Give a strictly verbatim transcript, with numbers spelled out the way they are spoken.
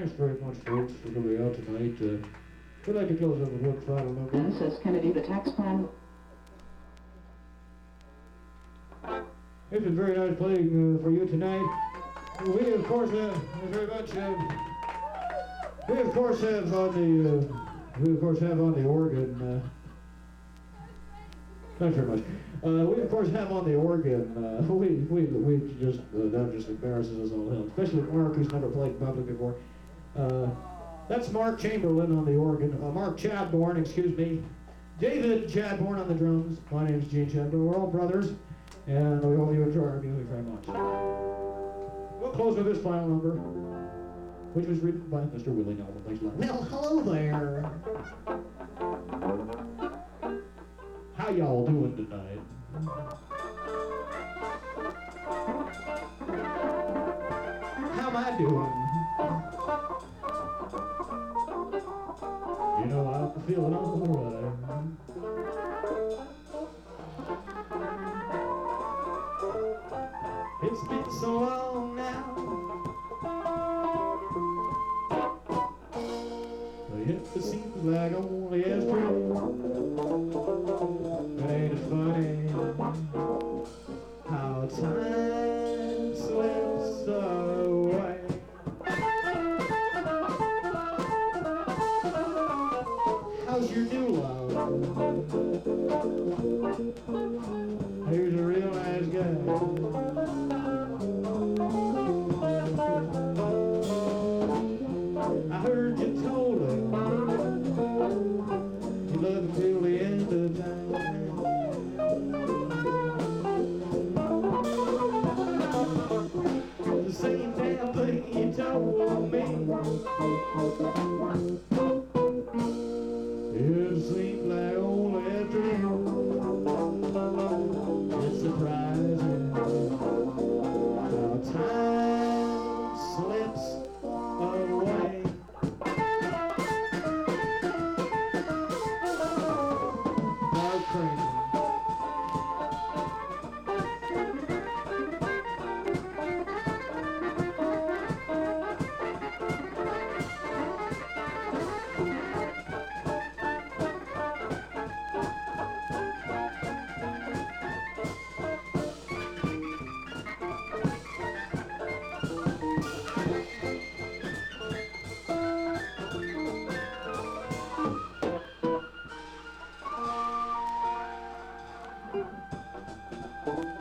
thanks very much, folks, for coming out tonight. Uh, we'd like to close up with one final number. Says Kennedy, the tax plan. It's been very nice playing uh, for you tonight. We, of course, uh, very much. Uh, we, of course, have on the. Uh, we, of course, have on the organ. Uh, Thanks very much. Uh, we of course have on the organ. Uh, we we we just uh, that just embarrasses us all hell, especially Mark, who's never played in public before. Uh, that's Mark Chamberlain on the organ. Uh, Mark Chadbourne, excuse me. David Chadbourne on the drums. My name's Gene Chadbourne. We're all brothers, and we hope you enjoy our music very much. We'll close with this final number, which was written by Mister Willie Nelson. Thanks a lot. Well, hello there. How y'all doing tonight? How am I doing? You know, I'm feeling alright. It's been so long now. But it seems like only yesterday. Ain't it funny how time slips away? How's your new love? Here's a real nice guy. I heard you told him you love him till the end of time. The same damn thing you told me. It seems like only a dream. It's surprising how time slips away. Mark Crazy. Thank you.